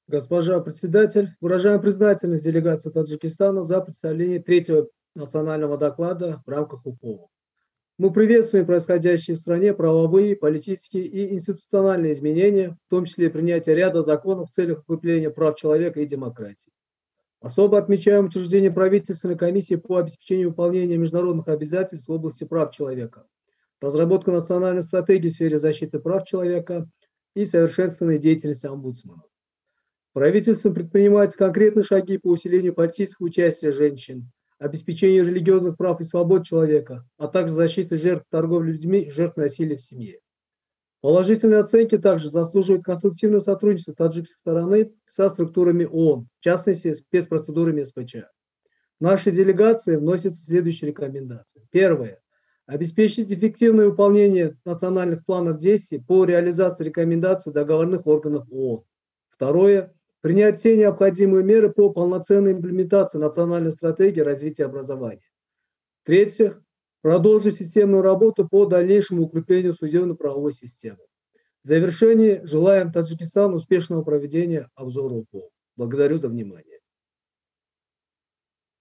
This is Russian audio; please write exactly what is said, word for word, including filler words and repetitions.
Госпожа председатель, выражаем признательность делегации Таджикистана за представление третьего национального доклада в рамках УПО. Мы приветствуем происходящие в стране правовые, политические и институциональные изменения, в том числе принятие ряда законов в целях укрепления прав человека и демократии. Особо отмечаем учреждение правительственной комиссии по обеспечению выполнения международных обязательств в области прав человека, разработку национальной стратегии в сфере защиты прав человека и совершенствование деятельности омбудсмана. Правительством предпринимаются конкретные шаги по усилению политического участия женщин, обеспечению религиозных прав и свобод человека, а также защиты жертв торговли людьми и жертв насилия в семье. Положительные оценки также заслуживает конструктивное сотрудничество таджикской стороны со структурами ООН, в частности, спецпроцедурами СПЧ. В нашей делегации вносятся следующие рекомендации. Первое. Обеспечить эффективное выполнение национальных планов действий по реализации рекомендаций договорных органов ООН. Второе. Принять все необходимые меры по полноценной имплементации национальной стратегии развития образования. В-третьих, продолжить системную работу по дальнейшему укреплению судебно-правовой системы. В завершении желаем Таджикистану успешного проведения обзора УПО. Благодарю за внимание.